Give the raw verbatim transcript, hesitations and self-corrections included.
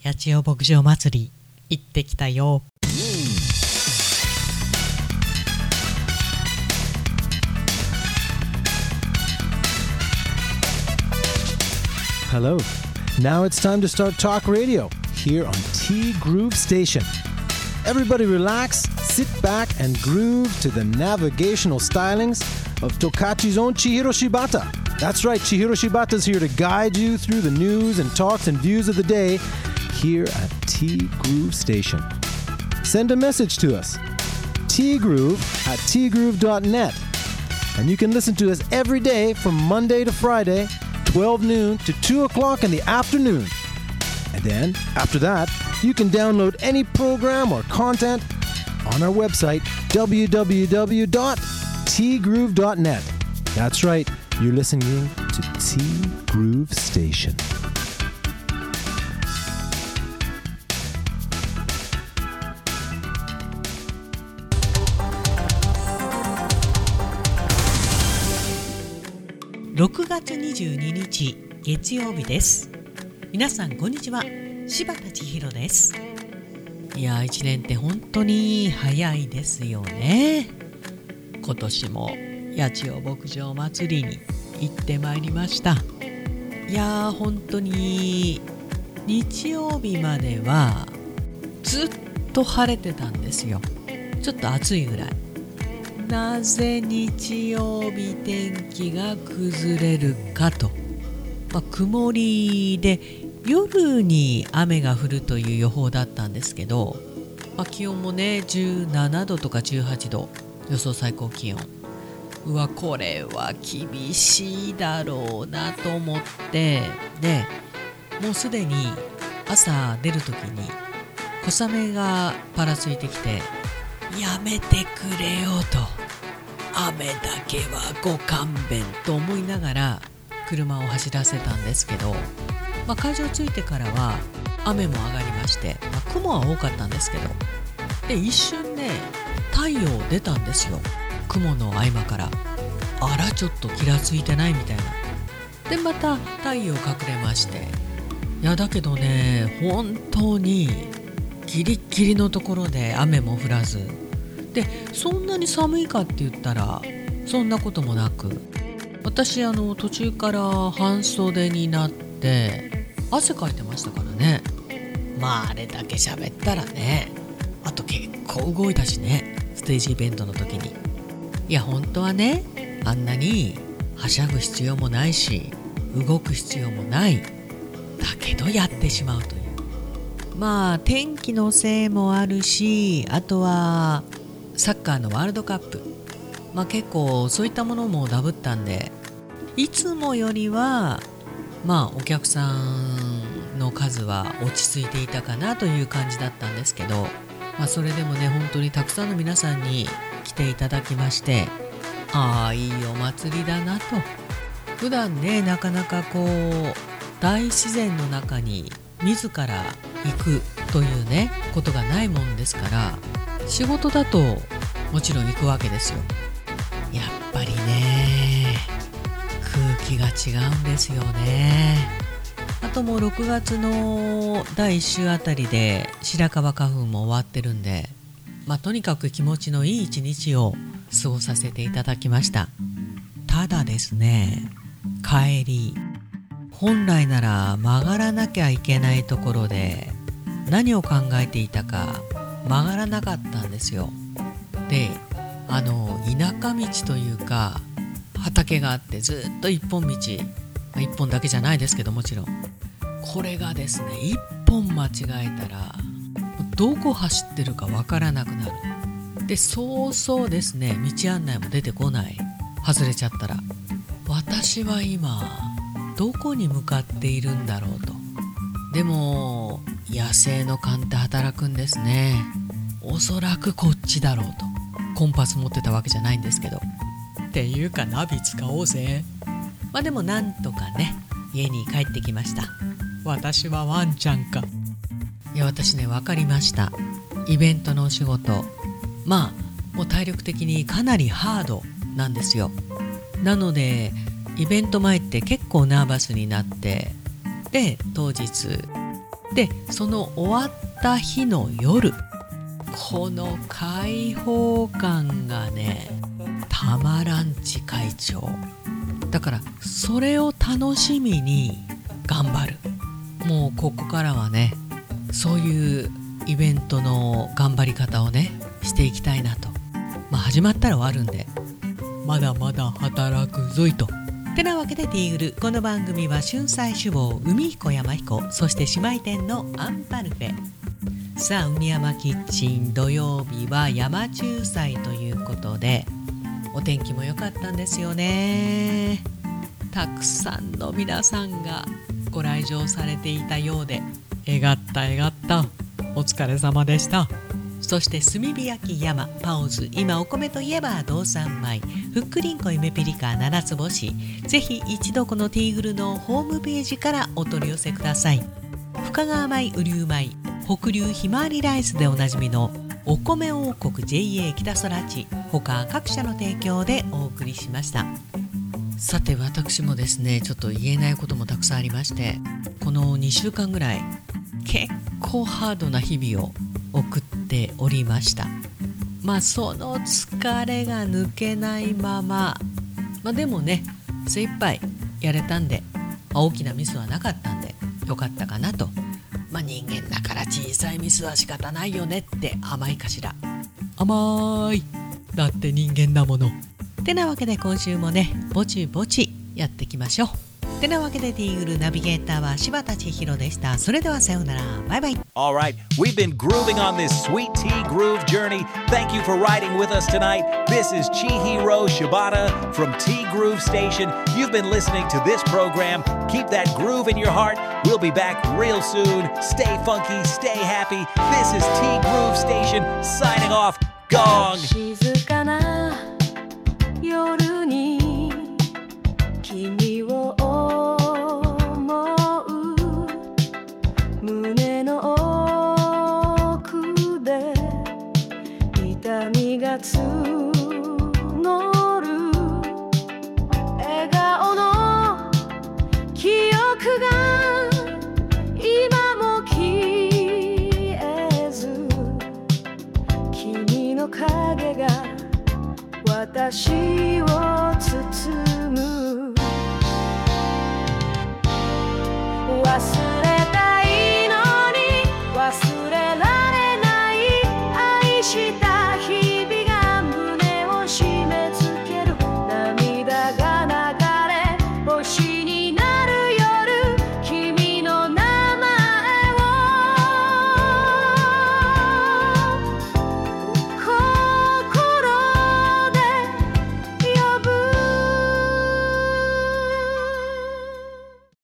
八千代牧場祭り行ってきたよ。 Hello. Now it's time to start Talk Radio here on T Groove Station. Everybody relax, sit back, and groove to the navigational stylings of Tokachi's own Chihiro Shibata. That's right, Chihiro Shibata's here to guide you through the news and talks and views of the day here at T Groove Station. Send a message to us, tgroove at tgroove dot net. And you can listen to us every day from Monday to Friday, twelve noon to two o'clock in the afternoon. And then, after that, you can download any program or content on our website, w w w dot t groove dot net. That's right, you're listening to T Groove Station. ろくがつにじゅうににち月曜日です。皆さんこんにちは、柴田千尋です。いや、一年って本当に早いですよね。今年も八千代牧場祭りに行ってまいりました。いや、本当に日曜日まではずっと晴れてたんですよ。ちょっと暑いぐらい。なぜ日曜日天気が崩れるかと、まあ、曇りで夜に雨が降るという予報だったんですけど、まあ、気温もねじゅうななどとかじゅうはちど、予想最高気温。うわ、これは厳しいだろうなと思って、でもうすでに朝出るときに小雨がパラついてきて、やめてくれよと、雨だけはご勘弁と思いながら車を走らせたんですけど、まあ、会場着いてからは雨も上がりまして、まあ、雲は多かったんですけど、で一瞬ね太陽出たんですよ、雲の合間から。あら、ちょっと気がついてないみたいな。でまた太陽隠れまして、いやだけどね、本当にギリッギリのところで雨も降らずで、そんなに寒いかって言ったらそんなこともなく、私あの途中から半袖になって汗かいてましたからね。まああれだけ喋ったらね、あと結構動いたしね、ステージイベントの時に。いや本当はね、あんなにはしゃぐ必要もないし動く必要もない、だけどやってしまうという。まあ天気のせいもあるし、あとはサッカーのワールドカップ、まあ結構そういったものもダブったんで、いつもよりはまあお客さんの数は落ち着いていたかなという感じだったんですけど、まあそれでもね本当にたくさんの皆さんに来ていただきまして、ああいいお祭りだなと。普段ねなかなかこう大自然の中に自ら行くというねことがないもんですから、仕事だともちろん行くわけですよ。やっぱりね空気が違うんですよね。あともうろくがつのだいいっ週あたりで白樺花粉も終わってるんで、まあとにかく気持ちのいい一日を過ごさせていただきました。ただですね、帰り本来なら曲がらなきゃいけないところで何を考えていたか曲がらなかったんですよ。で、あの田舎道というか畑があってずっと一本道、まあ、一本だけじゃないですけどもちろん、これがですね一本間違えたらどこ走ってるかわからなくなる。でそうそうですね、道案内も出てこない。外れちゃったら私は今どこに向かっているんだろうと。でも野生の勘って働くんですね。おそらくこっちだろうと。コンパス持ってたわけじゃないんですけど、っていうかナビ使おうぜ。まあでもなんとかね家に帰ってきました。私はワンちゃんか。いや私ね分かりました。イベントのお仕事、まあもう体力的にかなりハードなんですよ。なのでイベント前って結構ナーバスになって、で当日でその終わった日の夜、この開放感がねたまらんち会長。だからそれを楽しみに頑張る。もうここからはねそういうイベントの頑張り方をねしていきたいなと。まあ始まったら終わるんでまだまだ働くぞいと。てなわけでティーグル、この番組は春菜志望海彦山彦、そして姉妹店のアンパルフェ。さあ海山キッチン、土曜日は山中祭ということでお天気も良かったんですよね。たくさんの皆さんがご来場されていたようで、えがったえがった、お疲れ様でした。そして炭火焼き山パオズ、今お米といえば道産米、ふっくりんこ夢ピリカ七つ星。ぜひ一度このティーグルのホームページからお取り寄せください。深川米、雨竜米、北流ひまわりライスでおなじみのお米王国 ジェイエー 北空地、他各社の提供でお送りしました。さて私もですねちょっと言えないこともたくさんありまして、このにしゅうかんぐらい結構ハードな日々を送っておりました。まあその疲れが抜けないまま、まあでもね精一杯やれたんで、まあ、大きなミスはなかったんでよかったかなと。まあ人間だから小さいミスは仕方ないよねって甘いかしら。甘い、だって人間だもの。てなわけで今週もねぼちぼちやっていきましょう。てなわけでティーグルナビゲーターは柴田千尋でした。それではさようなら、バイバイ。 Alright, we've been grooving on this sweet tea groove journey. Thank you for riding with us tonight. This is Chihiro Shibata from Tea Groove Station. You've been listening to this program. Keep that groove in your heart. We'll be back real soon. Stay funky, stay happy. This is Tea Groove Station signing off. Gong! 静かな夜に君を思う、胸の奥で痛みが募る、笑顔の記憶が今も消えず、君の影が私